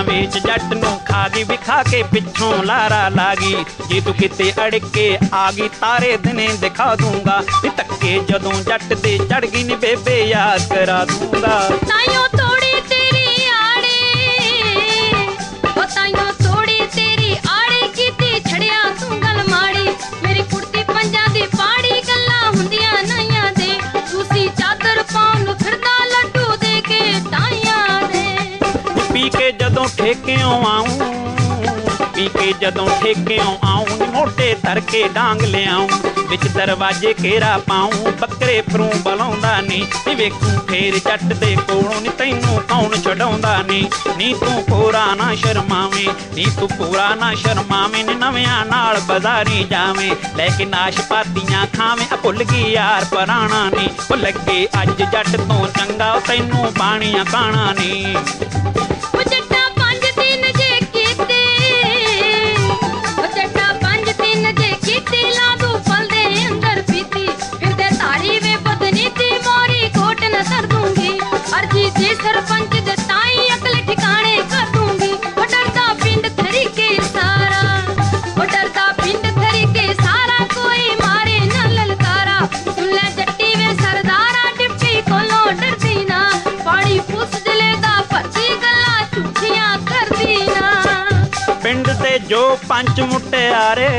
ਵੇਚ ਜੱਟ ਨੂੰ ਖਾ ਗਈ ਵਿਖਾ ਕੇ ਪਿੱਛੋਂ ਲਾਰਾ ਲਾ ਗਈ। ਜੇ ਤੂੰ ਕਿਤੇ ਅੜ ਕੇ ਆ ਗਈ ਤਾਰੇ ਦਿਨੇ ਦਿਖਾ ਦੂੰਗਾ। ਨੀ ਧੱਕੇ ਜਦੋਂ ਜੱਟ ਦੇ ਚੜ ਗਈ ਨੀ ਬੇਬੇ ਯਾਦ ਕਰਾ ਦੂੰਗਾ। ਤਾਈਓ ਤੋੜੀ ਤੇਰੀ ਆੜੇ, ਉਹ ਤਾਈਓ ਤੋੜੀ ਤੇਰੀ ਆੜੇ ਕੀਤੀ ਛੜਿਆ ਤੂੰ ਗੱਲ ਮਾੜੀ। ਮੇਰੀ ਕੁੜਤੀ ਪੰਜਾਂ ਦੀ ਪਾੜੀ ਗੱਲਾਂ ਹੁੰਦੀਆਂ ਨਾਈਆਂ ਦੇ। ਤੁਸੀਂ ਚਾਦਰ ਪਾਉਣ ਨੂੰ ਫਿਰਦਾ ਲੱਡੂ ਦੇ ਕੇ ਟਾਈਆਂ ਦੇ। ਪੀ ਕੇ ਜਦੋਂ ਠੇਕਿਓਂ ਆਊਂ, ਪੀ ਕੇ ਜਦੋਂ ਠੇਕਿਓਂ ਆਊਂ ਨੀ ਮੋਢੇ ਧਰ ਕੇ ਡਾਂਗ ਲਿਆਊਂ। ਵਿੱਚ ਦਰਵਾਜੇ ਘੇਰਾ ਪਾਊਂ ਬੱਕਰੇ ਫਰੂ ਬਲਾਉਂਦਾ ਨੀ। ਨੀ ਵੇਖੂੰ ਫੇਰ ਜੱਟ ਦੇ ਕੋਲੋਂ ਨੀ ਤੈਨੂੰ ਕੌਣ ਛਡਾਉਂਦਾ ਨੀ। ਨੀ ਤੂੰ ਪੂਰਾ ਨਾ ਸ਼ਰਮਾਵੇਂ, ਨੀ ਤੂੰ ਪੂਰਾ ਨਾ ਸ਼ਰਮਾਵੇਂ। ਨੀ ਨਵਿਆਂ ਨਾਲ ਬਾਜ਼ਾਰੀ ਜਾਵੇਂ ਲੈ ਕੇ ਨਾਸ਼ਪਾਤੀਆਂ ਖਾਵੇਂ। ਆ ਭੁੱਲ ਗਈ ਯਾਰ ਪੁਰਾਣਾ ਨੀ, ਉਹ ਲੱਗੇ ਅੱਜ ਜੱਟ ਤੋਂ ਚੰਗਾ ਤੈਨੂੰ ਬਾਣੀਆਂ ਕਾਣਾ ਨੀ। ਉਹ ਜੱਟਾਂ 5 ਦਿਨ ਜੇ ਕੀਤੇ, ਉਹ ਜੱਟਾਂ 5 ਦਿਨ ਜੇ ਕੀਤੇ ਲਾ ਦੂ ਫਲ ਦੇ ਅੰਦਰ ਪੀਤੀ। ਫਿਰਦੇ ਧਾਰੀ ਵੇ ਬਦਨੀਤੀ ਮੋਰੀ ਕੋਟ ਨ ਧਰ ਦੂੰਗੀ। ਅਰਜੀ ਦੇ ਸਰਪੰਚ ਦੇ ਤਾਈ ਅਕਲ ਠਿਕਾਣੇ ਕਰ ਦੂੰਗੀ। ਉਹ ਡਰਦਾ ਪਿੰਡ ਤਰੀਕੇ ਸਾਰਾ, ਉਹ ਡਰਦਾ ਪਿੰਡ ਤਰੀਕੇ ਸਾਰਾ ਕੋਈ ਮਾਰੇ ਨਾ ਲਲਕਾਰਾ। ਸੁਣ ਲੈ ਜੱਟੀ ਵੇ ਸਰਦਾਰਾ ਡਿਪਟੀ ਕੋਲੋਂ ਡਰਦੀ ਨਾ। ਪਾਣੀ ਪੁੱਛ ਜਲੇ ਦਾ ਭੱਜੀ ਗੱਲਾਂ ਝੂਠੀਆਂ ਕਰਦੀ ਨਾ। ਪਿੰਡ ਦੇ ਜੋ ਪੰਜ ਮੁਟਿਆਰੇ,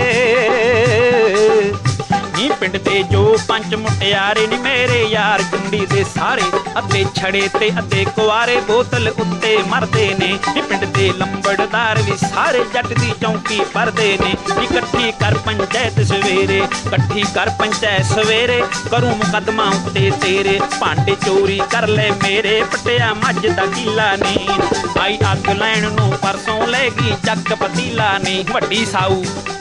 ਨੀ ਪਿੰਡ ਦੇ ਜੋ ਪੰਜ ਮੁਟਿਆਰੇ ਨੀ ਮੇਰੇ ਯਾਰ ਗੁੰਡੀ ਦੇ ਸਾਰੇ। ਅੱਧੇ ਛੜੇ ਤੇ ਅੱਧੇ ਕੁਆਰੇ ਬੋਤਲ ਉੱਤੇ ਮਰਦੇ ਨੇ। ਨੀ ਪਿੰਡ ਦੇ ਲੰਬੜਦਾਰ ਵੀ ਸਾਰੇ ਜੱਟ ਦੀ ਚੌਂਕੀ ਭਰਦੇ ਨੇ। ਇਕੱਠੀ ਕਰ ਪੰਚਾਇਤ ਸਵੇਰੇ, ਇਕੱਠੀ ਕਰ ਪੰਚਾਇਤ ਸਵੇਰੇ। ਕਰੂੰ ਮੁਕੱਦਮਾ ਉੱਤੇ ਤੇਰੇ ਭਾਂਡੇ ਚੋਰੀ ਕਰ ਲੈ ਮੇਰੇ। ਪਟਿਆ ਮੱਝ ਦਾ ਕੀਲਾ ਨੀ ਆਈ ਅੱਗ ਲੈਣ ਨੂੰ ਪਰਸੋਂ ਲੈ ਗਈ ਚੱਕ ਪਤੀਲਾ ਨੀ। ਵੱਡੀ ਸਾਊ